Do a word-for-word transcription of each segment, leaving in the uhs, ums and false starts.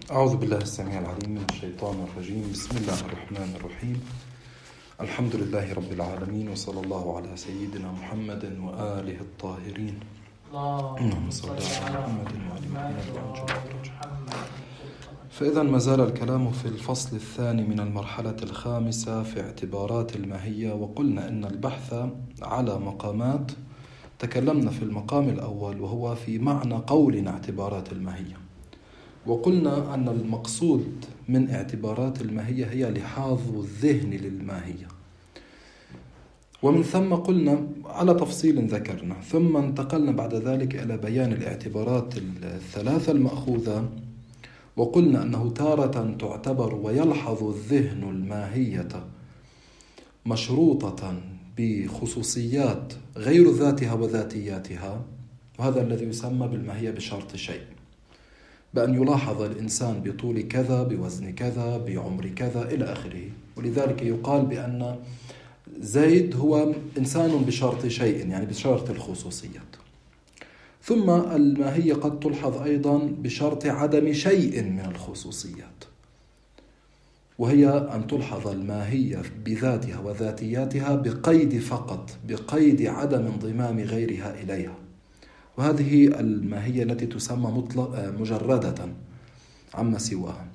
أعوذ بالله السميع العليم من الشيطان الرجيم. بسم الله الرحمن الرحيم. الحمد لله رب العالمين، وصلى الله على سيدنا محمد وآله الطاهرين. اللهم صل على محمد وآل محمد. فإذا ما زال الكلام في الفصل الثاني من المرحلة الخامسة في اعتبارات الماهية، وقلنا أن البحث على مقامات. تكلمنا في المقام الأول وهو في معنى قولنا اعتبارات الماهية، وقلنا أن المقصود من اعتبارات الماهية هي لحاظ الذهن للماهية، ومن ثم قلنا على تفصيل ذكرنا، ثم انتقلنا بعد ذلك إلى بيان الاعتبارات الثلاثة المأخوذة، وقلنا أنه تارة تعتبر ويلحظ الذهن الماهية مشروطة بخصوصيات غير ذاتها وذاتياتها، وهذا الذي يسمى بالماهية بشرط شيء، بأن يلاحظ الإنسان بطول كذا، بوزن كذا، بعمر كذا إلى آخره. ولذلك يقال بأن زيد هو إنسان بشرط شيء، يعني بشرط الخصوصيات. ثم الماهية قد تلحظ أيضا بشرط عدم شيء من الخصوصيات، وهي أن تلحظ الماهية بذاتها وذاتياتها بقيد فقط، بقيد عدم انضمام غيرها إليها، وهذه الماهية التي تسمى مطلق مجردة عما سواها.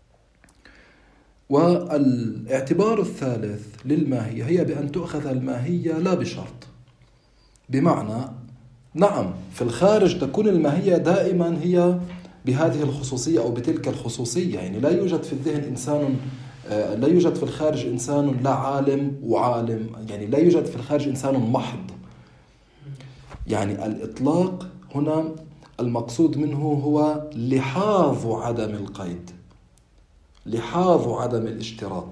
والاعتبار الثالث للماهية هي بأن تؤخذ الماهية لا بشرط، بمعنى نعم في الخارج تكون الماهية دائما هي بهذه الخصوصية أو بتلك الخصوصية، يعني لا يوجد في الذهن إنسان، لا يوجد في الخارج إنسان لا عالم وعالم، يعني لا يوجد في الخارج إنسان محض. يعني الإطلاق هنا المقصود منه هو لحاظ عدم القيد، لحاظ عدم الاشتراط.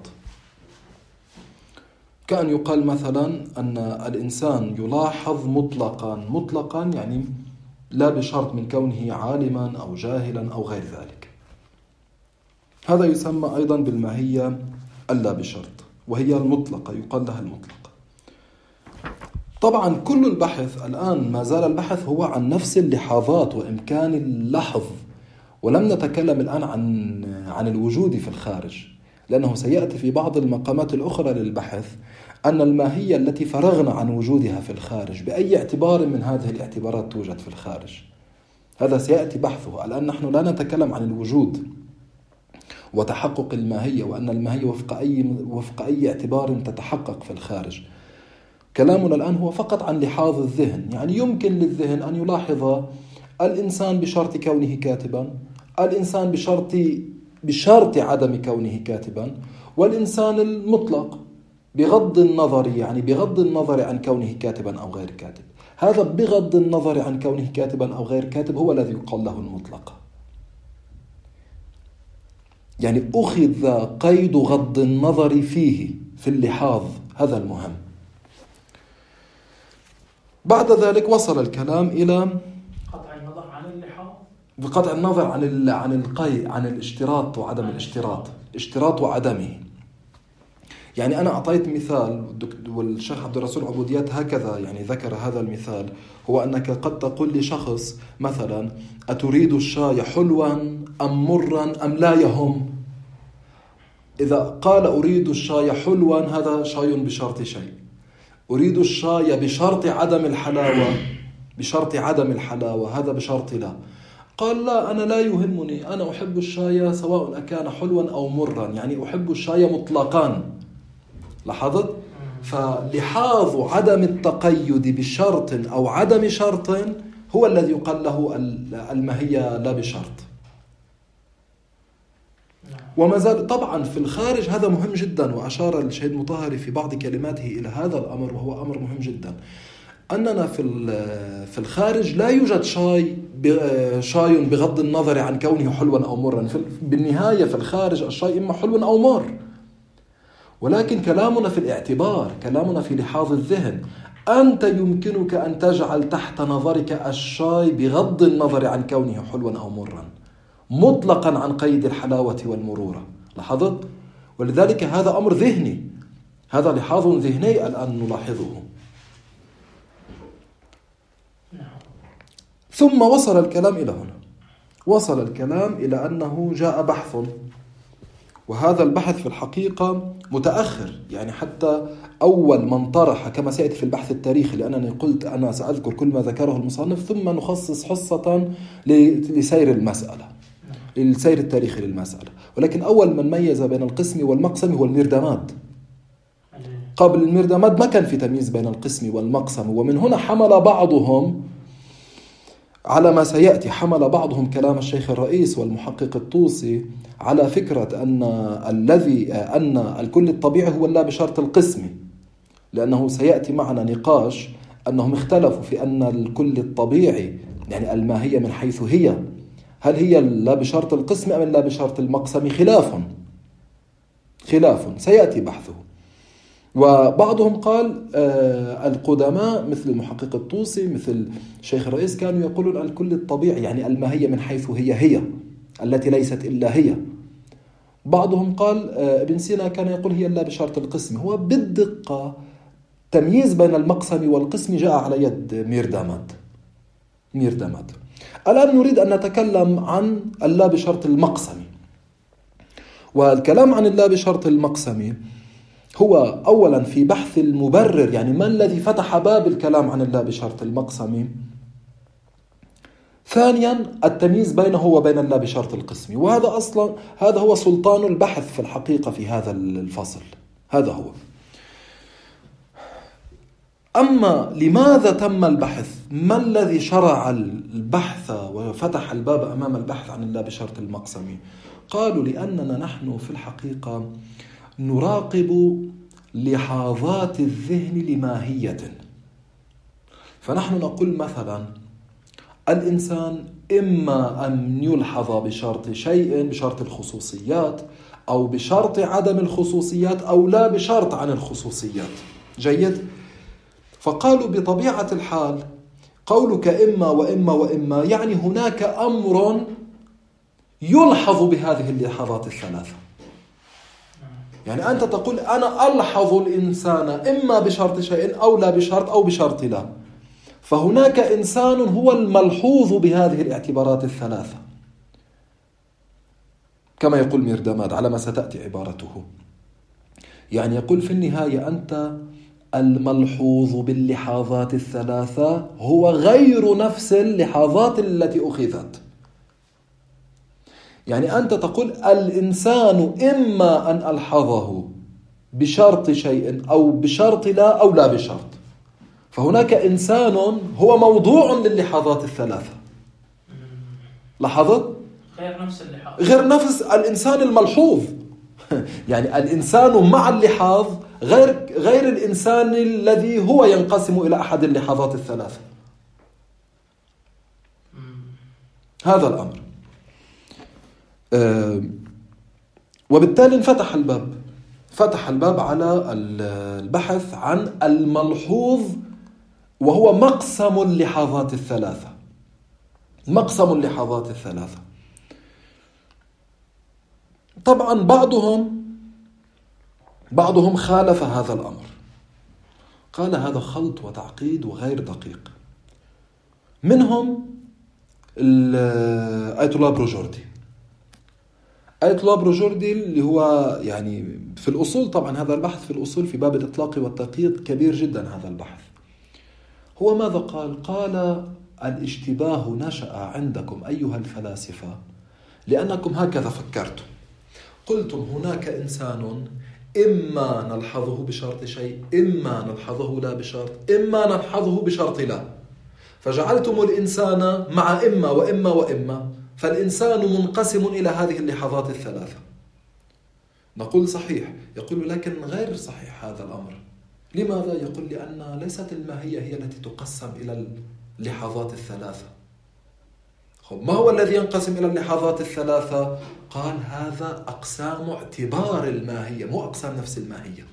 كأن يقال مثلا أن الإنسان يلاحظ مطلقا مطلقا يعني لا بشرط من كونه عالما أو جاهلا أو غير ذلك. هذا يسمى أيضا بالماهية اللا بشرط، وهي المطلقة، يقال لها المطلقة. طبعا كل البحث الآن ما زال البحث هو عن نفس اللحاظات وإمكان اللحظ، ولم نتكلم الآن عن عن الوجود في الخارج، لأنه سيأتي في بعض المقامات الأخرى للبحث أن الماهية التي فرغنا عن وجودها في الخارج بأي اعتبار من هذه الاعتبارات توجد في الخارج، هذا سيأتي بحثه. الآن نحن لا نتكلم عن الوجود وتحقق الماهية، وأن الماهية وفق أي وفق أي اعتبار تتحقق في الخارج. كلامنا الآن هو فقط عن لحاظ الذهن، يعني يمكن للذهن أن يلاحظ الإنسان بشرط كونه كاتبا، الإنسان بشرط بشرط عدم كونه كاتبا، والإنسان المطلق بغض النظر، يعني بغض النظر عن كونه كاتبا أو غير كاتب. هذا بغض النظر عن كونه كاتبا أو غير كاتب هو الذي يقال له المطلق، يعني أخذ قيد غض النظر فيه في اللحاظ، هذا المهم. بعد ذلك وصل الكلام إلى قطع النظر عن اللحاظ، بقطع النظر عن ال عن القيد، عن الاشتراط وعدم الاشتراط، اشتراط وعدمه. يعني أنا أعطيت مثال، والشيخ عبد الرسول عبوديات هكذا يعني ذكر هذا المثال، هو أنك قد تقول لشخص مثلا: أتريد الشاي حلوا أم مرا أم لا يهم؟ إذا قال أريد الشاي حلوا هذا شاي بشرط شيء، أريد الشاي بشرط عدم الحلاوة، بشرط عدم الحلاوة هذا بشرط لا. قال لا، أنا لا يهمني، أنا أحب الشاي سواء أكان حلوا أو مرا، يعني أحب الشاي مطلقا. لاحظت؟ فلحاظ عدم التقيد بشرط أو عدم شرط هو الذي يقال له الماهية لا بشرط. وما زال طبعا في الخارج هذا مهم جدا، وأشار الشهيد مطهري في بعض كلماته إلى هذا الأمر، وهو أمر مهم جدا، أننا في في الخارج لا يوجد شاي شاي بغض النظر عن كونه حلوا أو مرا. بالنهاية في الخارج الشاي إما حلو أو مر، ولكن كلامنا في الاعتبار، كلامنا في لحاظ الذهن. أنت يمكنك أن تجعل تحت نظرك الشاي بغض النظر عن كونه حلوا أو مرا، مطلقا عن قيد الحلاوة والمرورة. لاحظت؟ ولذلك هذا أمر ذهني، هذا لحاظ ذهني الآن نلاحظه. ثم وصل الكلام إلى هنا، وصل الكلام إلى أنه جاء بحث، وهذا البحث في الحقيقة متأخر، يعني حتى أول من طرح كما سيأتي في البحث التاريخي، لأنني قلت أنا سأذكر كل ما ذكره المصنف ثم نخصص حصة لسير المسألة، للسير التاريخي للمسألة. ولكن أول من ميز بين القسم والمقسم هو الميرداماد. قبل الميرداماد ما كان في تمييز بين القسم والمقسم، ومن هنا حمل بعضهم على ما سيأتي، حمل بعضهم كلام الشيخ الرئيس والمحقق الطوسي على فكرة أن الذي أن الكل الطبيعي هو لا بشرط القسم، لأنه سيأتي معنا نقاش أنهم اختلفوا في أن الكل الطبيعي يعني الماهية من حيث هي، هل هي لا بشرط القسم أم لا بشرط المقسم؟ خلاف خلاف سيأتي بحثه. وبعضهم قال آه القدماء مثل المحقق الطوسي مثل الشيخ الرئيس كانوا يقولون الكل الطبيعي يعني الماهية من حيث هي هي التي ليست إلا هي. بعضهم قال آه ابن سينا كان يقول هي لا بشرط القسم. هو بالدقة تمييز بين المقسم والقسم جاء على يد ميرداماد. ميرداماد. الآن نريد أن نتكلم عن اللا بشرط المقسم. والكلام عن اللا بشرط المقسم هو أولا في بحث المبرر، يعني ما الذي فتح باب الكلام عن اللا بشرط المقسم. ثانيا التمييز بينه وبين اللا بشرط القسم، وهذا أصلا هذا هو سلطان البحث في الحقيقة في هذا الفصل، هذا هو. أما لماذا تم البحث؟ ما الذي شرع البحث وفتح الباب أمام البحث عن اللا بشرط المقسم؟ قالوا لأننا نحن في الحقيقة نراقب لحظات الذهن لماهية. فنحن نقول مثلا الإنسان إما أن يلحظ بشرط شيء بشرط الخصوصيات أو بشرط عدم الخصوصيات أو لا بشرط عن الخصوصيات. جيد؟ فقالوا بطبيعة الحال قولك إما وإما وإما يعني هناك أمر يلحظ بهذه اللحظات الثلاثة. يعني أنت تقول أنا ألحظ الإنسان إما بشرط شيء أو لا بشرط أو بشرط لا، فهناك إنسان هو الملحوظ بهذه الاعتبارات الثلاثة كما يقول ميرداماد على ما ستأتي عبارته. يعني يقول في النهاية أنت الملحوظ باللحظات الثلاثة هو غير نفس اللحظات التي أخذت. يعني أنت تقول الإنسان إما أن ألحظه بشرط شيء أو بشرط لا أو لا بشرط، فهناك إنسان هو موضوع للحظات الثلاثة. لاحظت؟ غير نفس اللحاظ، غير نفس الإنسان الملحوظ. يعني الإنسان مع اللحاظ غير غير الإنسان الذي هو ينقسم إلى أحد اللحظات الثلاثة. هذا الأمر. أه وبالتالي انفتح الباب فتح الباب على البحث عن الملحوظ، وهو مقسم اللحظات الثلاثة. مقسم اللحظات الثلاثة. طبعا بعضهم بعضهم خالف هذا الأمر، قال هذا خلط وتعقيد وغير دقيق. منهم آية الله بروجردي. آية الله بروجردي اللي هو يعني في الأصول، طبعا هذا البحث في الأصول في باب الإطلاق والتقييد كبير جدا. هذا البحث هو ماذا قال؟ قال الاشتباه نشأ عندكم أيها الفلاسفة لأنكم هكذا فكرتم، قلتم هناك إنسان إما نلحظه بشرط شيء إما نلحظه لا بشرط إما نلحظه بشرط لا، فجعلتم الإنسان مع إما وإما وإما، فالإنسان منقسم إلى هذه اللحظات الثلاثة. نقول صحيح. يقول لكن غير صحيح هذا الأمر. لماذا؟ يقول لأن ليست الماهية هي التي تقسم إلى اللحظات الثلاثة. ما هو الذي ينقسم إلى اللحظات الثلاثة؟ قال هذا أقسام اعتبار الماهية مو أقسام نفس الماهية.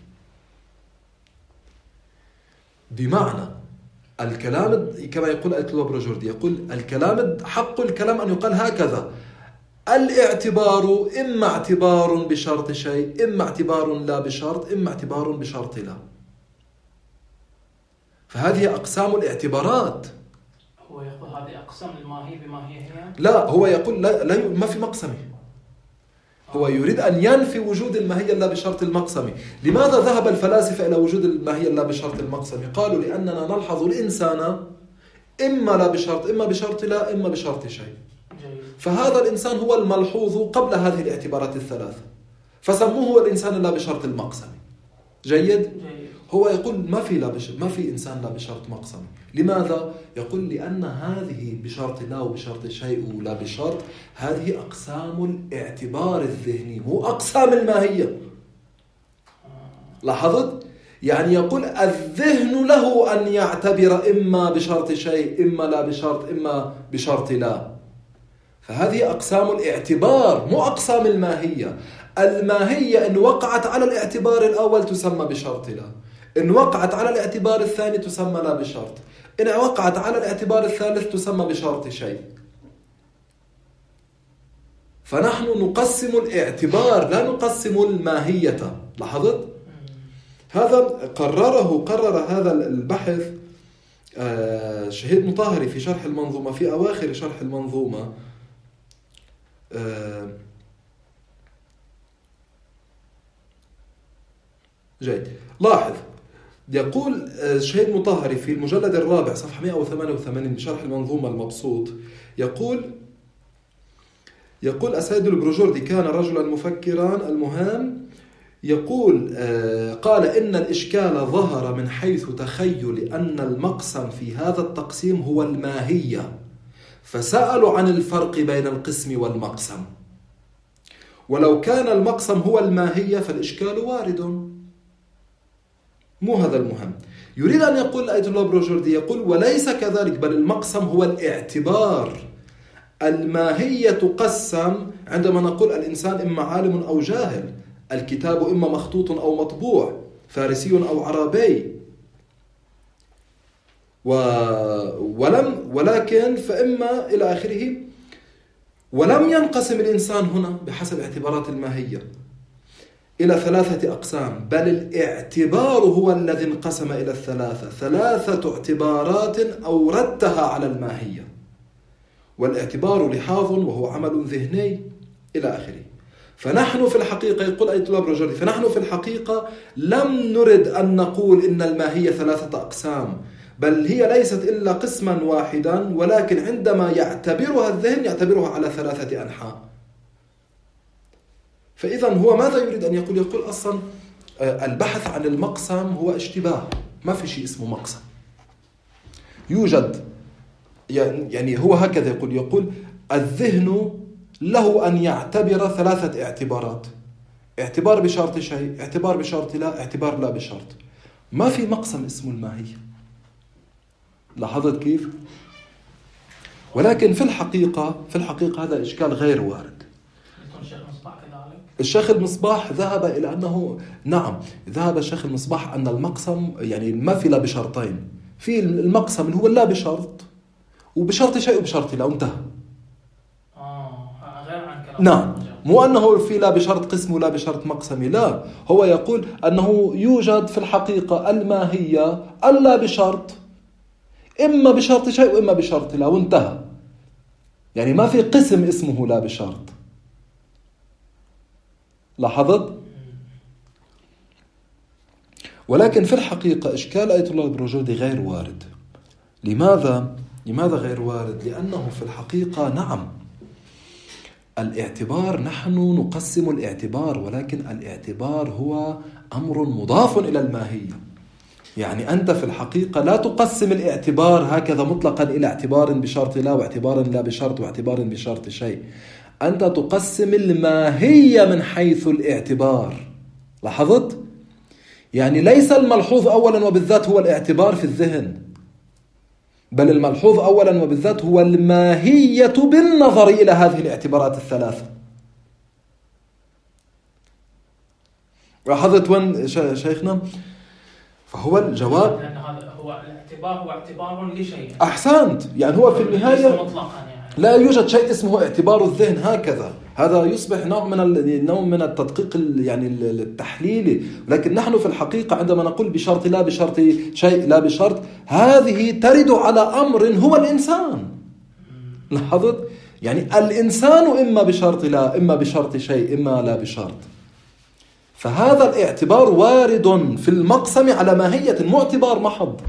بمعنى الكلام كما يقول آية الله بروجردي، يقول الكلام حق الكلام أن يقال هكذا: الاعتبار إما اعتبار بشرط شيء إما اعتبار لا بشرط إما اعتبار بشرط لا. فهذه أقسام الاعتبارات. هو يقول هذه أقسام الماهية بما هي هي؟ لا، هو يقول لا, لا ما في مقسمة. هو يريد أن ينفي وجود الماهية لا بشرط المقسمة. لماذا ذهب الفلاسفة إلى وجود الماهية لا بشرط المقسمة؟ قالوا لأننا نلحظ الإنسان إما لا بشرط، إما بشرط لا، إما بشرط شيء. فهذا الإنسان هو الملحوظ قبل هذه الاعتبارات الثلاثة، فسموه هو الإنسان لا بشرط المقسمة. جيد؟ جيد. هو يقول ما في لا بشرط، ما في إنسان لا بشرط مقسمة. لماذا؟ يقول لأن هذه بشرط لا وبشرط شيء ولا بشرط، هذه أقسام الاعتبار الذهني، مو أقسام الماهية. لاحظت؟ يعني يقول الذهن له أن يعتبر إما بشرط شيء، إما لا بشرط، إما بشرط لا. فهذه أقسام الاعتبار، مو أقسام الماهية. الماهية إن وقعت على الاعتبار الأول تسمى بشرط لا، إن وقعت على الاعتبار الثاني تسمى لا بشرط، إن وقعت على الاعتبار الثالث تسمى بشرط شيء. فنحن نقسم الاعتبار لا نقسم الماهية. لاحظت؟ هذا قرره قرر هذا البحث شهيد مطهري في شرح المنظومة، في أواخر شرح المنظومة. جيد. لاحظ، يقول شهيد مطهري في المجلد الرابع صفحة مئة وثمانية وثمانين بشرح المنظومة المبسوط، يقول يقول السيد البروجردي كان رجلا مفكرا. المهم يقول قال إن الإشكال ظهر من حيث تخيل أن المقسم في هذا التقسيم هو الماهية، فسألوا عن الفرق بين القسم والمقسم، ولو كان المقسم هو الماهية فالإشكال وارد. مو هذا المهم. يريد أن يقول آية الله بروجردي، يقول وليس كذلك، بل المقسم هو الاعتبار. الماهية تقسم عندما نقول الإنسان إما عالم أو جاهل، الكتاب إما مخطوط أو مطبوع، فارسي أو عربي، و... ولم ولكن فإما إلى آخره. ولم ينقسم الإنسان هنا بحسب اعتبارات الماهية إلى ثلاثة أقسام، بل الاعتبار هو الذي انقسم إلى الثلاثة، ثلاثة اعتبارات أوردتها على الماهية، والاعتبار لحاظ وهو عمل ذهني إلى آخره. فنحن في الحقيقة، يقول آية الله بروجردي، فنحن في الحقيقة لم نرد أن نقول إن الماهية ثلاثة أقسام، بل هي ليست إلا قسما واحدا، ولكن عندما يعتبرها الذهن يعتبرها على ثلاثة أنحاء. فإذا هو ماذا يريد أن يقول؟ يقول أصلا البحث عن المقسم هو اشتباه، ما في شيء اسمه مقسم. يوجد، يعني هو هكذا يقول يقول الذهن له أن يعتبر ثلاثة اعتبارات، اعتبار بشرط شيء، اعتبار بشرط لا، اعتبار لا بشرط. ما في مقسم اسمه الماهية. لاحظت كيف؟ ولكن في الحقيقة في الحقيقة هذا إشكال غير وارد. الشيخ المصباح ذهب إلى أنه نعم، ذهب الشيخ المصباح أن المقسم يعني ما في لا بشرطين، في المقسم هو لا بشرط وبشرط شيء وبشرط لا، انتهى. آه غير عن كلام. نعم، مو أنه في لا بشرط قسم ولا بشرط مقسمي، لا، هو يقول أنه يوجد في الحقيقة الماهية ألا بشرط، إما بشرط شيء وإما بشرط لا، وانتهى. يعني ما في قسم اسمه لا بشرط. لاحظت؟ ولكن في الحقيقة إشكال آية الله بروجردي غير وارد. لماذا؟ لماذا غير وارد؟ لأنه في الحقيقة نعم الاعتبار، نحن نقسم الاعتبار، ولكن الاعتبار هو أمر مضاف إلى الماهية. يعني أنت في الحقيقة لا تقسم الاعتبار هكذا مطلقا إلى اعتبار بشرط لا واعتبار لا بشرط واعتبار بشرط شيء، أنت تقسم الماهية من حيث الاعتبار. لاحظت؟ يعني ليس الملحوظ أولا وبالذات هو الاعتبار في الذهن، بل الملحوظ أولا وبالذات هو الماهية بالنظر إلى هذه الاعتبارات الثلاثة. لاحظت وين شيخنا؟ فهو الجواب لأن هذا هو الاعتبار هو اعتبار لشيء. أحسنت، يعني هو في النهاية مطلقا يعني لا يوجد شيء اسمه اعتبار الذهن هكذا، هذا يصبح نوع من نوع من التدقيق يعني التحليلي. لكن نحن في الحقيقة عندما نقول بشرط لا بشرط شيء لا بشرط، هذه ترد على أمر هو الإنسان. لاحظت؟ يعني الإنسان إما بشرط لا، إما بشرط شيء، إما لا بشرط. فهذا الاعتبار وارد في المقسم على ماهية، مو اعتبار محض.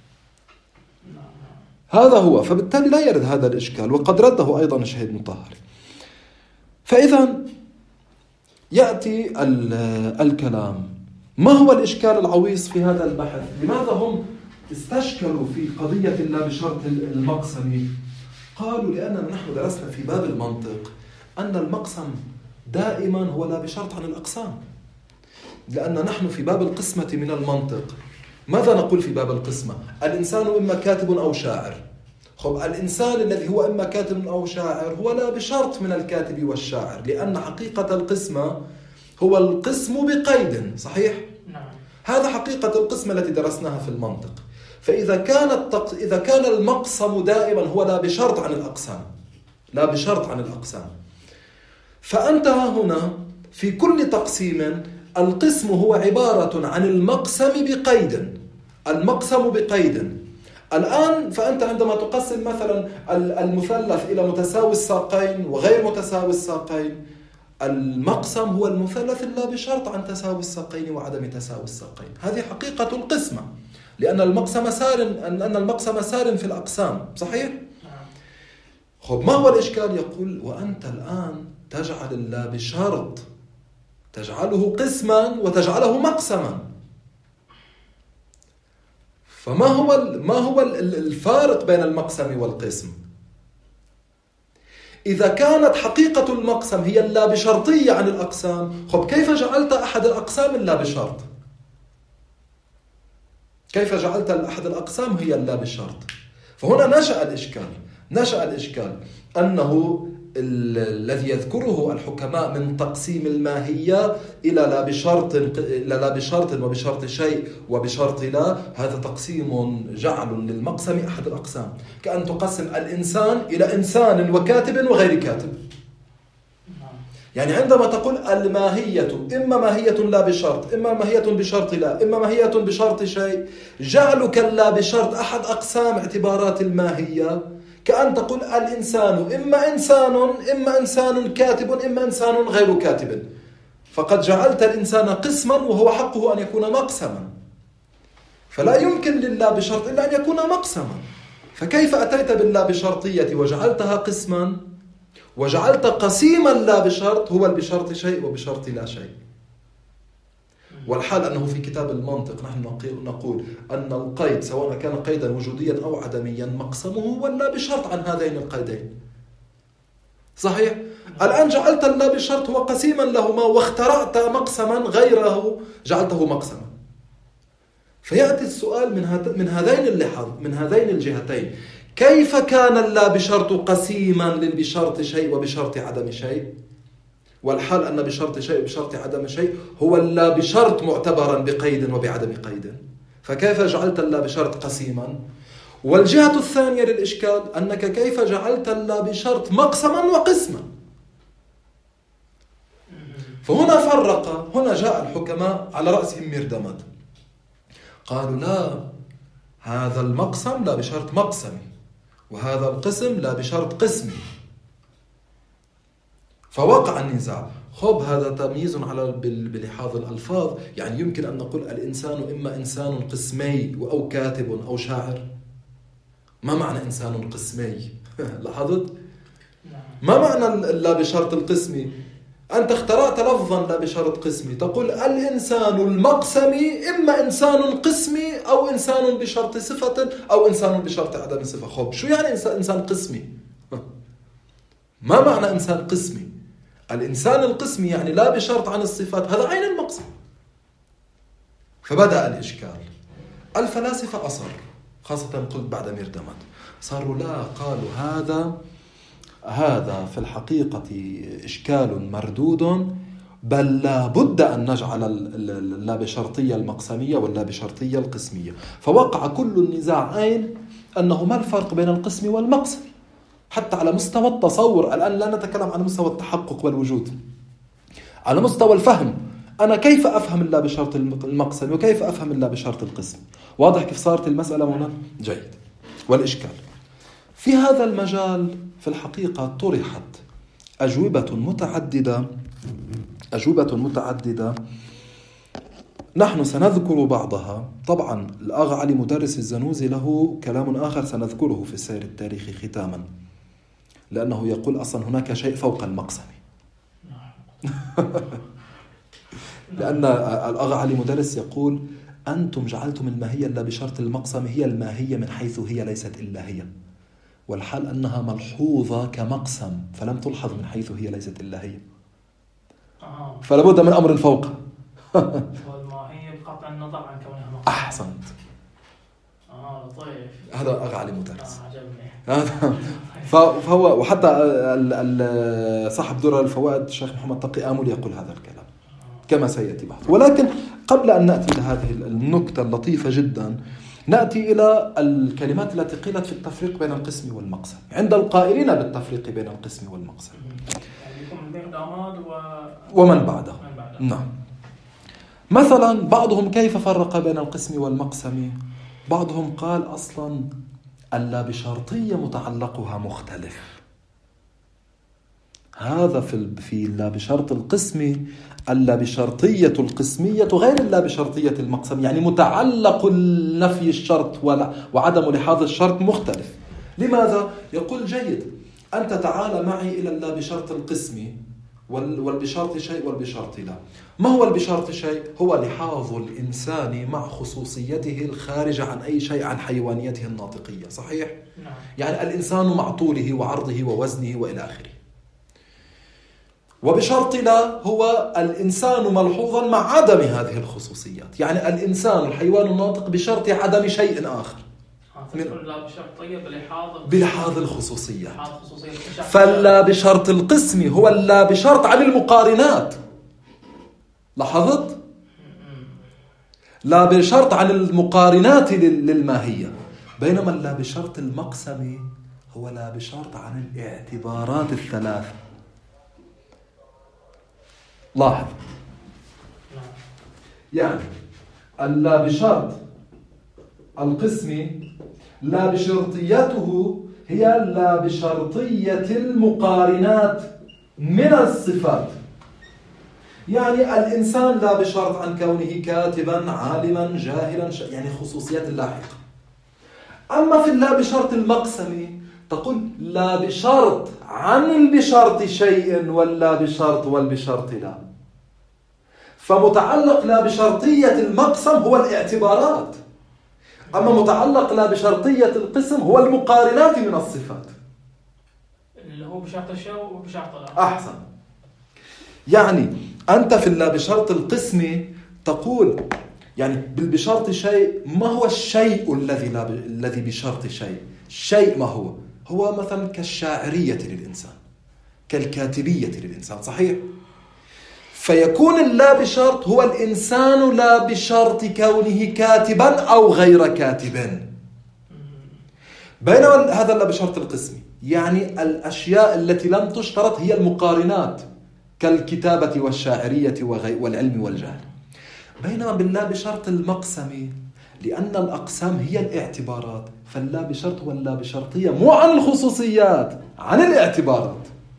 هذا هو، فبالتالي لا يرد هذا الإشكال، وقد رده أيضا الشهيد مطهري. فإذا يأتي الكلام، ما هو الإشكال العويص في هذا البحث؟ لماذا هم استشكلوا في قضية لا بشرط المقسم؟ قالوا لأننا نحن درسنا في باب المنطق أن المقسم دائما هو لا بشرط عن الأقسام. لأن نحن في باب القسمة من المنطق ماذا نقول في باب القسمة؟ الإنسان إما كاتب أو شاعر. خب الإنسان الذي هو إما كاتب أو شاعر هو لا بشرط من الكاتب والشاعر، لأن حقيقة القسمة هو القسم بقيد. صحيح؟ نعم. هذا حقيقة القسمة التي درسناها في المنطق. فإذا كان التق... إذا كان المقسم دائما هو لا بشرط عن الأقسام، لا بشرط عن الأقسام، فأنت هنا في كل تقسيم القسم هو عبارة عن المقسم بقيد. المقسم بقيد. الآن فأنت عندما تقسم مثلا المثلث إلى متساوي الساقين وغير متساوي الساقين، المقسم هو المثلث لا بشرط عن تساوي الساقين وعدم تساوي الساقين. هذه حقيقة القسمة، لأن المقسم سار أن المقسم سار في الأقسام. صحيح؟ خب ما هو الإشكال؟ يقول وأنت الآن تجعل اللا بشرط تجعله قسما وتجعله مقسما. فما هو ما هو الفارق بين المقسم والقسم؟ إذا كانت حقيقة المقسم هي اللا بشرطية عن الأقسام، خب كيف جعلت أحد الأقسام اللا بشرط؟ كيف جعلت أحد الأقسام هي اللا بشرط؟ فهنا نشأ الإشكال. نشأ الإشكال أنه الذي يذكره الحكماء من تقسيم الماهية إلى لا بشرط إلى لا بشرط وبشرط شيء وبشرط لا، هذا تقسيم جعل للمقسم أحد الأقسام، كأن تقسم الإنسان إلى إنسان وكاتب وغير كاتب. يعني عندما تقول الماهية إما ماهية لا بشرط، إما ماهية بشرط لا، إما ماهية بشرط شيء، جعلك لا بشرط أحد أقسام اعتبارات الماهية، كأن تقول الإنسان إما إنسان إما إنسان كاتب إما إنسان غير كاتب، فقد جعلت الإنسان قسما وهو حقه أن يكون مقسما. فلا يمكن لله بشرط إلا أن يكون مقسما. فكيف أتيت بالله بشرطية وجعلتها قسما وجعلت قسيما لا بشرط هو بشرط شيء وبشرط لا شيء؟ والحال أنه في كتاب المنطق نحن نقول أن القيد سواء كان قيدا وجوديا أو عدميا مقسمه هو اللا بشرط عن هذين القيدين. صحيح؟ الآن جعلت اللا بشرط هو قسيما لهما واخترعت مقسما غيره جعلته مقسما. فيأتي السؤال من من هذين اللحظ من هذين الجهتين، كيف كان اللا بشرط قسيما للبشرط شيء وبشرط عدم شيء؟ والحال أن بشرط شيء وبشرط عدم شيء هو اللا بشرط معتبرا بقيد وبعدم قيد، فكيف جعلت اللا بشرط قسيما؟ والجهة الثانية للإشكال أنك كيف جعلت اللا بشرط مقسما وقسما؟ فهنا فرق، هنا جاء الحكماء على رأسهم مردمات، قالوا لا، هذا المقسم لا بشرط مقسمي وهذا القسم لا بشرط قسمي. فوقع النزاع. خب هذا تمييز على بلحاظ الألفاظ، يعني يمكن أن نقول الإنسان إما إنسان قسمي أو كاتب أو شاعر. ما معنى إنسان قسمي؟ لاحظت؟ ما معنى لا بشرط القسمي؟ أنت اخترعت لفظا لا بشرط قسمي، تقول الإنسان المقسمي إما إنسان قسمي أو إنسان بشرط صفة أو إنسان بشرط عدم صفة. خب شو يعني إنسان قسمي؟ ما معنى إنسان قسمي؟ الإنسان القسمي يعني لا بشرط عن الصفات، هذا عين المقسم. فبدأ الإشكال. الفلاسفة أصر، خاصة قلت بعد مردمات، صاروا لا، قالوا هذا هذا في الحقيقة إشكال مردود، بل لا بد أن نجعل اللا بشرطية المقسمية واللا بشرطية القسمية. فوقع كل النزاع أين أنه ما الفرق بين القسم والمقسم، حتى على مستوى التصور. الآن لا نتكلم عن مستوى التحقق والوجود، على مستوى الفهم. أنا كيف أفهم الله بشرط المقسم وكيف أفهم الله بشرط القسم؟ واضح كيف صارت المسألة هنا؟ جيد. والإشكال في هذا المجال في الحقيقة طرحت أجوبة متعددة أجوبة متعددة نحن سنذكر بعضها. طبعا الأغا علي مدرس الزنوزي له كلام آخر سنذكره في السير التاريخي ختاما، لأنه يقول أصلا هناك شيء فوق المقسم. لأن الأغا علي مدرس يقول أنتم جعلتم الماهية لا بشرط المقسم هي الماهية من حيث هي ليست إلا هي، والحال أنها ملحوظة كمقسم فلم تلحظ من حيث هي ليست إلا هي، فلا بد من أمر فوق. والماهية بقطع النظر عن كونها مقسم. أحسنت. آه طيب. هذا أغا علي مدرس. آه عجبني. هذا فهو، وحتى صاحب درر الفوائد الشيخ محمد تقي آمل يقول هذا الكلام كما سيأتي بعد. ولكن قبل أن نأتي إلى هذه النكتة اللطيفة جدا نأتي إلى الكلمات التي قيلت في التفريق بين القسم والمقسم عند القائلين بالتفريق بين القسم والمقسم ومن بعده. نعم. مثلا بعضهم كيف فرق بين القسم والمقسم؟ بعضهم قال أصلا اللا بشرطية متعلقها مختلف. هذا في في اللا بشرط القسم اللا بشرطية القسمية غير اللا بشرطية المقسم، يعني متعلق النفي الشرط وعدم لحاظ الشرط مختلف. لماذا؟ يقول جيد أنت تعال معي إلى اللا بشرط القسم والبشرط شيء والبشرط لا. ما هو البشرط شيء؟ هو لحاظ الإنسان مع خصوصيته الخارجة عن أي شيء، عن حيوانيته الناطقية. صحيح؟ نعم. يعني الإنسان مع طوله وعرضه ووزنه وإلى آخره. وبشرط لا هو الإنسان ملحوظا مع عدم هذه الخصوصيات، يعني الإنسان الحيوان الناطق بشرط عدم شيء آخر. لا بشرطية بلحاظ الخصوصيات. فاللا بشرط القسم هو اللا بشرط عن المقارنات. لاحظت؟ لا بشرط عن المقارنات للماهية، بينما اللا بشرط المقسم هو لا بشرط عن الاعتبارات الثلاث. لاحظ يعني اللا بشرط القسم لا بشرطيته هي لا بشرطية المقارنات من الصفات. يعني الإنسان لا بشرط عن كونه كاتبا عالما جاهلا، يعني خصوصيات لاحقة. أما في اللا بشرط المقسم تقول لا بشرط عن البشرط شيء ولا بشرط والبشرط لا. فمتعلق لا بشرطية المقسم هو الاعتبارات، أما متعلق لا بشرطية القسم هو المقارنات من الصفات اللي هو بشرط الشيء وبشرط الآخر. أحسن. يعني أنت في اللا بشرط القسم تقول يعني بالبشرط شيء، ما هو الشيء الذي لا ب... الذي بشرط شيء؟ الشيء ما هو؟ هو مثلا كالشاعرية للإنسان، كالكاتبية للإنسان. صحيح؟ فيكون اللا بشرط هو الإنسان لا بشرط كونه كاتبا أو غير كاتب، بينما هذا اللا بشرط القسم يعني الأشياء التي لم تشترط هي المقارنات كالكتابة والشاعرية والعلم والجهل. بينما باللا بشرط المقسم لأن الأقسام هي الاعتبارات، فاللا بشرط هو اللا بشرطية مو عن الخصوصيات، عن الاعتبارات.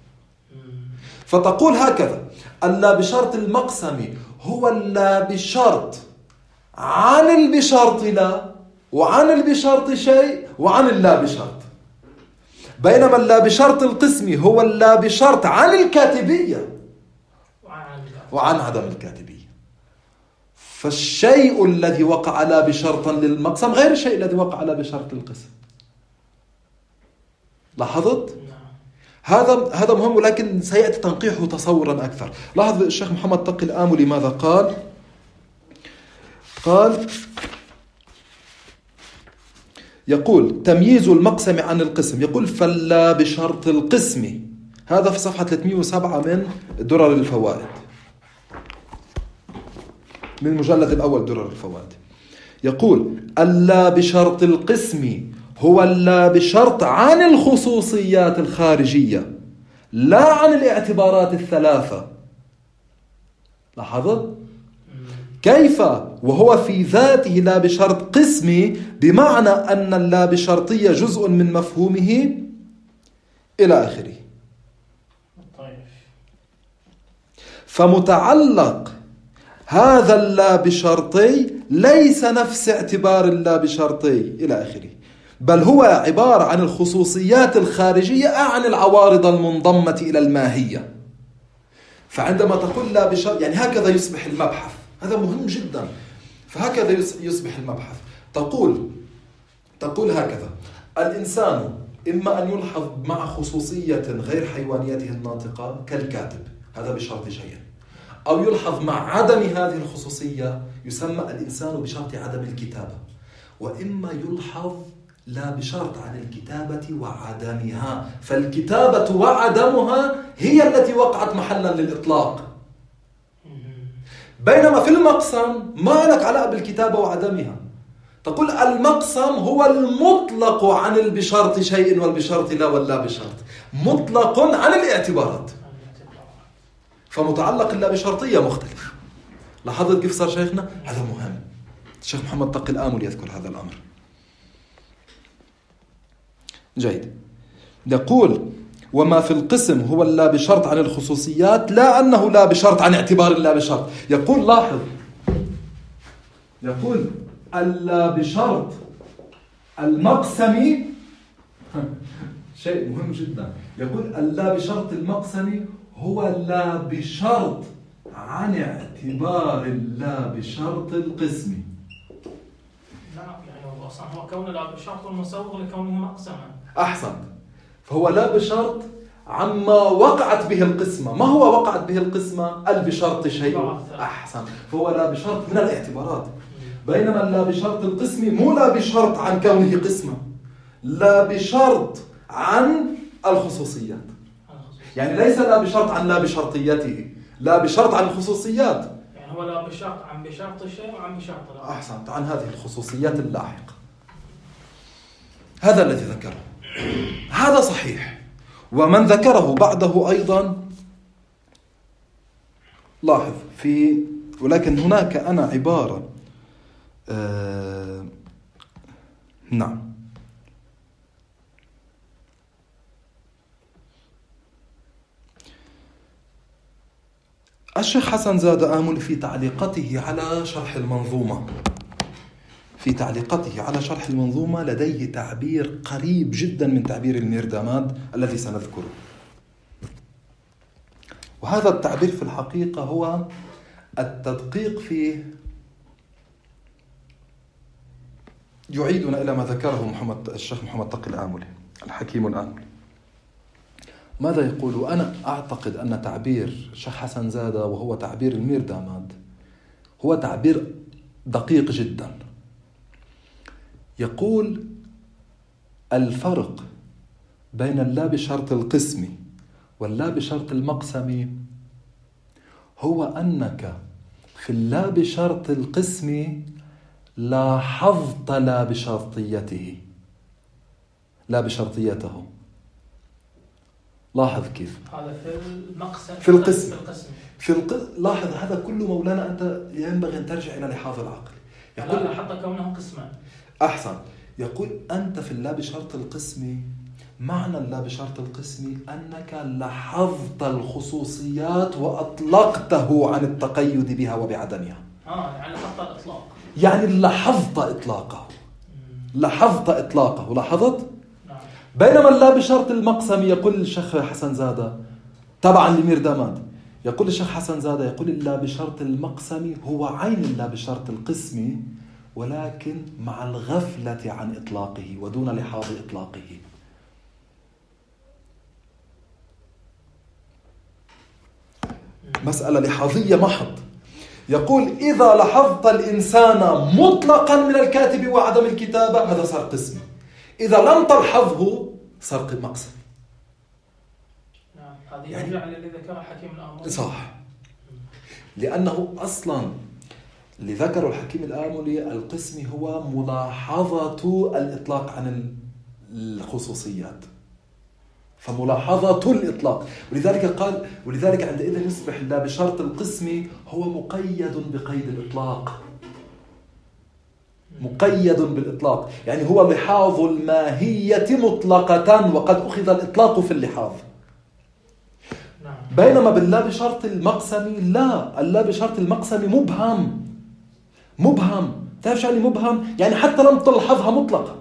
فتقول هكذا اللا بشرط المقسم هو اللا بشرط عن البشرط لا، وعن البشرط شيء، وعن اللا بشرط. بينما اللا بشرط القسم هو اللا بشرط عن الكاتبية وعن عدم الكاتبية. فالشيء الذي وقع لا بشرطا للمقسم غير الشيء الذي وقع لا بشرط للقسم. لاحظت؟ هذا هذا مهم، ولكن سيأتي تنقيحه تصورا أكثر. لاحظ الشيخ محمد تقي الآملي ماذا قال؟ قال يقول تمييز المقسم عن القسم، يقول فلا بشرط القسم، هذا في صفحة ثلاثمئة وسبعة من درر الفوائد، من المجلد الأول درر الفوائد. يقول اللا بشرط القسم هو اللا بشرط عن الخصوصيات الخارجية لا عن الاعتبارات الثلاثة. لاحظت؟ كيف وهو في ذاته لا بشرط قسمي، بمعنى أن اللا بشرطية جزء من مفهومه إلى آخره. فمتعلق هذا اللا بشرطي ليس نفس اعتبار اللا بشرطي إلى آخره، بل هو عبارة عن الخصوصيات الخارجية عن العوارض المنضمة إلى الماهية. فعندما تقول لا بشرط، يعني هكذا يصبح المبحث، هذا مهم جدا. فهكذا يصبح المبحث، تقول تقول هكذا: الإنسان إما أن يلحظ مع خصوصية غير حيوانيته الناطقة كالكاتب، هذا بشرط شيء، أو يلحظ مع عدم هذه الخصوصية يسمى الإنسان بشرط عدم الكتابة، وإما يلحظ لا بشرط عن الكتابة وعدمها، فالكتابة وعدمها هي التي وقعت محلا للإطلاق، بينما في المقسم ما لك علاقة بالكتابة وعدمها. تقول المقسم هو المطلق عن البشرط شيء والبشرط لا واللا بشرط، مطلق عن الاعتبارات. فمتعلق اللا بشرطية مختلف. لاحظت كيف صار شيخنا؟ هذا مهم. الشيخ محمد تقي الآمل يذكر هذا الأمر. جيد. يقول: وما في القسم هو اللا بشرط عن الخصوصيات، لا أنه لا بشرط عن اعتبار اللا بشرط. يقول لاحظ، يقول اللا بشرط المقسمي شيء مهم جدا. يقول اللا بشرط المقسمي هو لا بشرط عن اعتبار اللا بشرط القسمي. لا يعني هو أصلا هو كون لا بشرط المسوغ لكونه مقسما. أحسن. فهو لا بشرط عما وقعت به القسمة. ما هو وقعت به القسمة؟ البشرط شيء. أحسن. فهو لا بشرط من الاعتبارات، بينما لا بشرط القسمي مو لا بشرط عن كونه قسمة، لا بشرط عن الخصوصيات. يعني ليس لا بشرط عن لا بشرطيته، لا بشرط عن الخصوصيات. يعني هو لا بشرط عن بشرط الشيء وعن بشرط الآخر. أحسنت، عن هذه الخصوصيات اللاحقة. هذا الذي ذكره، هذا صحيح. ومن ذكره بعده أيضا لاحظ في، ولكن هناك أنا عبارة آه نعم الشيخ حسن زاد آمل في تعليقته على شرح المنظومة في تعليقته على شرح المنظومة لديه تعبير قريب جدا من تعبير الميرداماد الذي سنذكره. وهذا التعبير في الحقيقة هو التدقيق فيه، يعيدنا إلى ما ذكره محمد الشيخ محمد تقي الآملي الحكيم الآملي. ماذا يقول؟ أنا أعتقد أن تعبير الشيخ حسن زادة وهو تعبير الميرداماد هو تعبير دقيق جدا. يقول: الفرق بين اللا بشرط القسمي واللا بشرط المقسمي هو أنك في اللا بشرط القسمي لاحظت لا بشرطيته لا بشرطيته. لاحظ كيف هذا في المقسم في القسم, في القسم. في الق... لاحظ هذا كله مولانا أنت ينبغي أن ترجع إلى لحاظ العقل. يقول لا حتى كونه قسما. أحسن. يقول أنت في اللا بشرط القسمي، معنى اللا بشرط القسمي أنك لاحظت الخصوصيات وأطلقته عن التقيد بها وبعدمها. آه يعني لاحظت الإطلاق، يعني لاحظت إطلاقه لاحظت إطلاقه لاحظت. نعم. بينما اللا بشرط المقسمي يقول الشيخ حسن زادة طبعا لميرداماد، يقول الشيخ حسن زادة يقول اللا بشرط المقسمي هو عين اللا بشرط القسمي، ولكن مع الغفلة عن إطلاقه ودون لحاظ إطلاقه. مسألة لحاظية محض. يقول إذا لاحظت الإنسان مطلقا من الكاتب وعدم الكتابة هذا صار قسمي، إذا لم تلحظه صار مقسم. نعم. هذه يعني يرجع للي ذكره حكيم الآملي. صح، لأنه أصلا اللي ذكره الحكيم الآملي القسمي هو ملاحظة الإطلاق عن الخصوصيات. فملاحظة الإطلاق. ولذلك قال ولذلك عندئذ يصبح لا بشرط القسم هو مقيد بقيد الإطلاق، مقيد بالإطلاق، يعني هو لحاظ الماهية مطلقة وقد أخذ الإطلاق في اللحاظ. بينما باللا بشرط المقسم لا، اللا بشرط المقسم مبهم مبهم تعرف شو يعني مبهم؟ يعني حتى لم تلحظها مطلقة،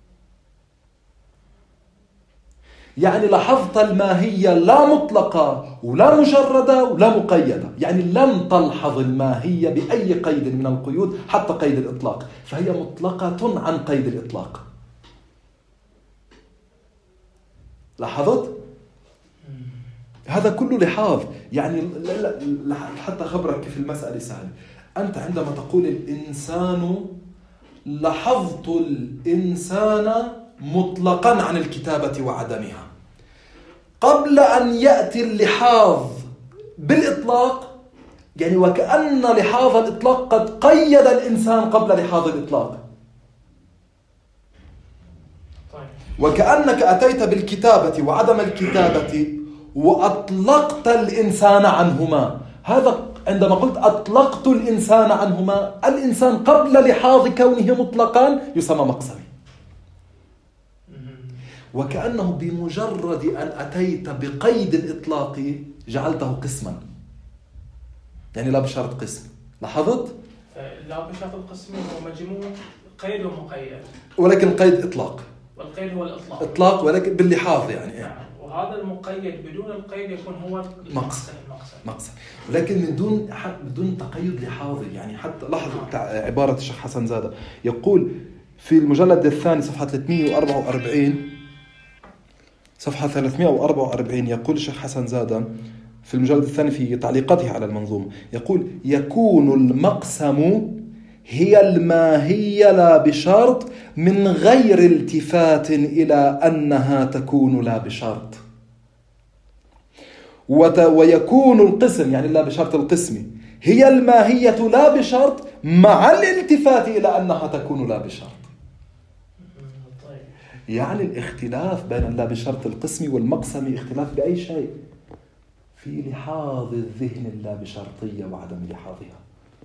يعني لاحظت الماهية لا مطلقة ولا مجردة ولا مقيدة، يعني لم تلحظ الماهية بأي قيد من القيود حتى قيد الإطلاق، فهي مطلقة عن قيد الإطلاق. لاحظت؟ هذا كله لحاظ. يعني لا لا حتى خبرك كيف المسألة سهلة. أنت عندما تقول الإنسان، لاحظت الإنسان مطلقا عن الكتابة وعدمها، قبل أن يأتي اللحاظ بالإطلاق، يعني وكأن لحاظ الإطلاق قد قيد الإنسان قبل لحاظ الإطلاق. وكأنك أتيت بالكتابة وعدم الكتابة وأطلقت الإنسان عنهما. هذا عندما قلت أطلقت الإنسان عنهما، الإنسان قبل لحاظ كونه مطلقا يسمى مقسمي. وكأنه بمجرد أن أتيت بقيد الإطلاق جعلته قسما، يعني لا بشرط قسم. لاحظت؟ لا بشرط القسم هو مجموع قيد ومقيد، ولكن قيد إطلاق، والقيد هو الإطلاق إطلاق ولكن باللحاظ يعني. نعم. وهذا المقيد بدون القيد يكون هو مقسم مقسم ولكن من دون بدون تقيد لحاظي. يعني حتى لاحظ عبارة الشيخ حسن زادة يقول في المجلد الثاني صفحة ثلاثمائة وأربعة وأربعين صفحة ثلاثمائة وأربعة وأربعين يقول الشيخ حسن زادة في المجلد الثاني في تعليقاته على المنظومة، يقول يكون المقسم هي الماهية لا بشرط من غير التفات إلى أنها تكون لا بشرط، ويكون القسم يعني لا بشرط القسم هي الماهية لا بشرط مع الالتفات إلى أنها تكون لا بشرط. يعني الاختلاف بين اللا بشرط القسم والمقسم اختلاف بأي شيء؟ في لحاظ الذهن اللا بشرطية وعدم لحاظها.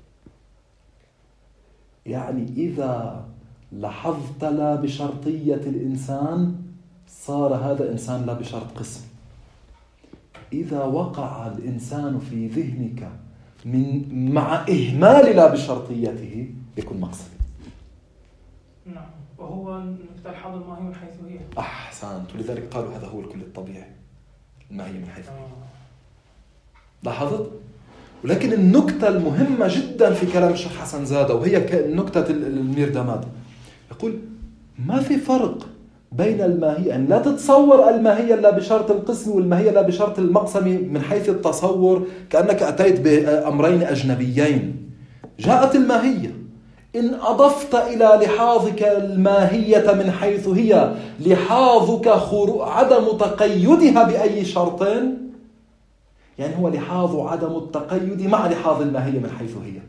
يعني إذا لاحظت لا بشرطية الإنسان صار هذا إنسان لا بشرط قسم. إذا وقع الإنسان في ذهنك من مع إهمال لا بشرطيته يكون مقسم. نعم، وهو نلحظ الماهية من حيث هي. أحسنت، ولذلك قالوا هذا هو الكل الطبيعي، الماهية من حيث هي. لاحظت؟ ولكن النكتة المهمة جدا في كلام الشيخ حسن زادة وهي نكتة الميردماد، يقول ما في فرق بين الماهية، يعني لا تتصور الماهية لا بشرط القسم والماهية لا بشرط المقسم من حيث التصور كأنك أتيت بأمرين أجنبيين. جاءت الماهية، إن أضفت إلى لحاظك الماهية من حيث هي لحاظك عدم تقيدها بأي شرط، يعني هو لحاظ عدم التقيد مع لحاظ الماهية من حيث هي.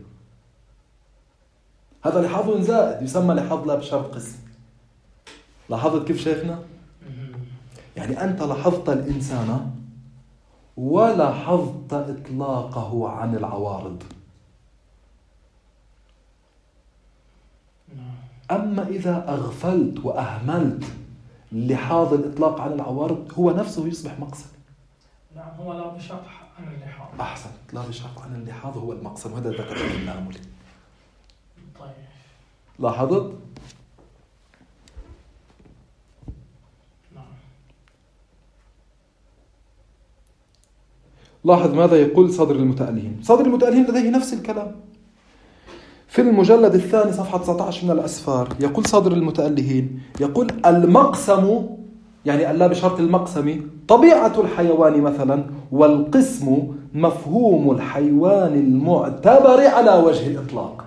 هذا لحاظ زائد يسمى لحاظ لا بشرط قسم. لاحظت كيف شيخنا؟ يعني أنت لاحظت الإنسان ولاحظت إطلاقه عن العوارض. أما إذا أغفلت وأهملت لحاظ الإطلاق عن العوارض هو نفسه يصبح مقسم. نعم، هو لا بشرط عن اللحاظ. أحسن، لا بشرط عن اللحاظ هو المقسم، وهذا ذكر الناملي. طيب لاحظت؟ نعم. لاحظ ماذا يقول صدر المتألهين. صدر المتألهين لديه نفس الكلام في المجلد الثاني صفحة تسعة عشر من الأسفار. يقول صدر المتألهين، يقول المقسم يعني اللا بشرط المقسم طبيعة الحيوان مثلا، والقسم مفهوم الحيوان المعتبر على وجه الإطلاق.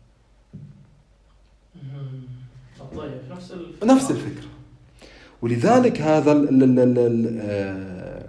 طيب نفس الفكرة. نفس الفكرة. ولذلك هذا ال ال ال ال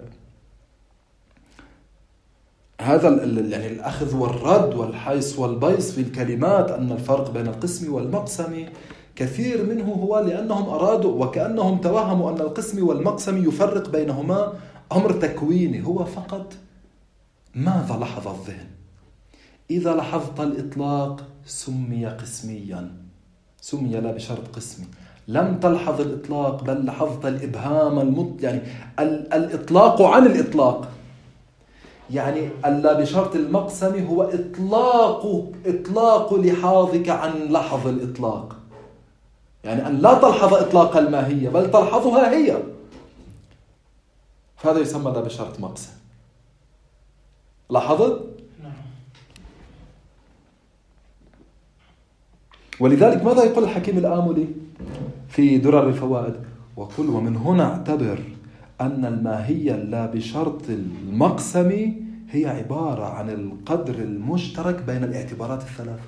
هذا ال يعني الأخذ والرد والحيص والبيص في الكلمات، أن الفرق بين القسم والمقسم كثير منه هو لأنهم أرادوا وكأنهم توهموا أن القسم والمقسم يفرق بينهما أمر تكويني، هو فقط ماذا لحظ الذهن. إذا لاحظت الإطلاق سمي قسميا، سمي لا بشرط قسمي. لم تلحظ الإطلاق بل لاحظت الإبهام المط يعني ال... الإطلاق عن الإطلاق، يعني اللا بشرط المقسم هو إطلاق إطلاق لحاظك عن لحظ الإطلاق، يعني أن لا تلحظ إطلاق الماهية بل تلحظها هي، فهذا يسمى لا بشرط مقسم. لاحظت؟ ولذلك ماذا يقول الحكيم الآملي في درر الفوائد؟ وكل ومن هنا اعتبر أن الماهية لا بشرط المقسم هي عبارة عن القدر المشترك بين الاعتبارات الثلاثة،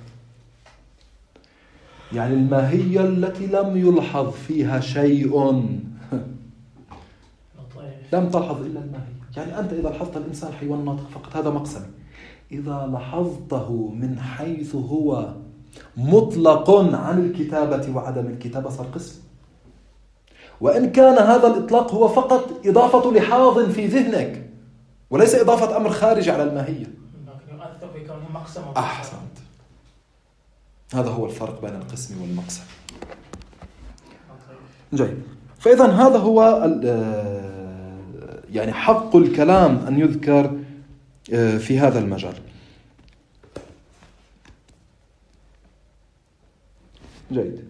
يعني الماهية التي لم يلحظ فيها شيء لم تلحظ إلا الماهية. يعني أنت إذا لاحظت الإنسان حيوان ناطق فقط هذا مقسم، إذا لاحظته من حيث هو مطلق عن الكتابة وعدم الكتابة صار قسم، وإن كان هذا الإطلاق هو فقط إضافة لحاظ في ذهنك وليس إضافة أمر خارج على الماهية. أحسنت، هذا هو الفرق بين القسم والمقسم. جيد، فإذا هذا هو يعني حق الكلام أن يذكر في هذا المجال. جيد.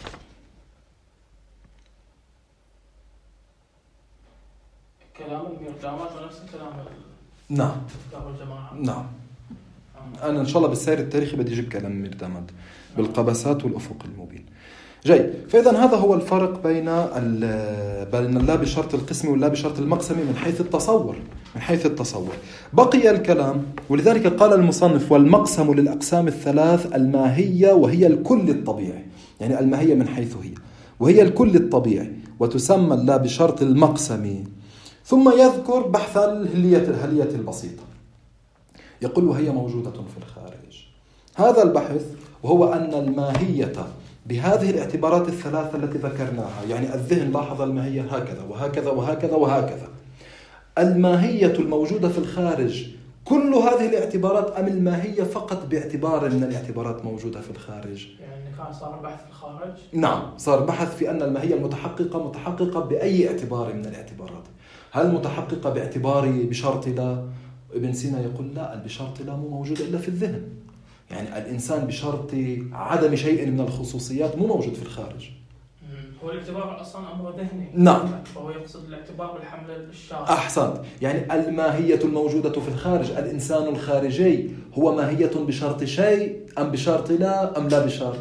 كلام المردامات ونفس الكلام. نعم. نعم. أنا إن شاء الله بالسير التاريخي بدي أجيب كلام المردامات بالقبسات والأفق المبين. جيد، فإذا هذا هو الفرق بين بين اللا بشرط القسم واللا بشرط المقسم من حيث التصور من حيث التصور. بقي الكلام، ولذلك قال المصنف: والمقسم للأقسام الثلاث الماهية وهي الكل الطبيعي، يعني الماهية من حيث هي وهي الكل الطبيعي، وتسمى اللا بشرط المقسم. ثم يذكر بحث الهلية الهلية البسيطة، يقول: وهي موجودة في الخارج. هذا البحث وهو أن الماهية بهذه الاعتبارات الثلاثة التي ذكرناها، يعني الذهن لاحظ الماهية هكذا وهكذا وهكذا وهكذا، الماهية الموجودة في الخارج كل هذه الاعتبارات أم الماهية فقط باعتبار من الاعتبارات موجودة في الخارج؟ يعني كان صار بحث في الخارج؟ نعم، صار بحث في أن الماهية المتحققة متحققة بأي اعتبار من الاعتبارات. هل متحققة باعتبار بشرط لا؟ ابن سينا يقول لا، بشرط لا مو موجودة إلا في الذهن، يعني الإنسان بشرط عدم شيء من الخصوصيات مو موجود في الخارج. هو الاعتبار أصلا أمر ذهني. نعم، فهو يقصد الاعتبار بالحمل الشارع. أحسنت، يعني الماهية الموجودة في الخارج، الإنسان الخارجي هو ماهية بشرط شيء أم بشرط لا أم لا بشرط؟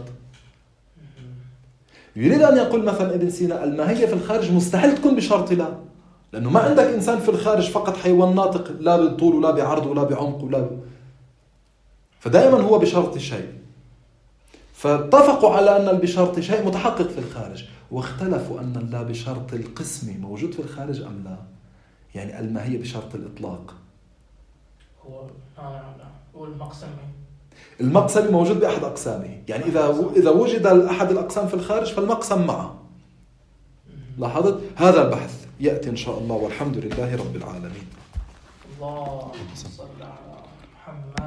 يريد أن يقول مثلا ابن سينا الماهية في الخارج مستحيل تكون بشرط لا، لأنه ما عندك إنسان في الخارج فقط حيوان ناطق لا بالطول ولا بعرض ولا بعمق ولا ب... فدائما هو بشرط شيء. فاتفقوا على أن بشرط شيء متحقق في الخارج، واختلفوا أن اللا بشرط القسم موجود في الخارج أم لا، يعني الماهية بشرط الإطلاق. هو هو المقسم المقسم موجود بأحد أقسامه، يعني إذا إذا وجد أحد الأقسام في الخارج فالمقسم معه. لاحظت؟ هذا البحث يأتي إن شاء الله، والحمد لله رب العالمين. الله صلى على محمد.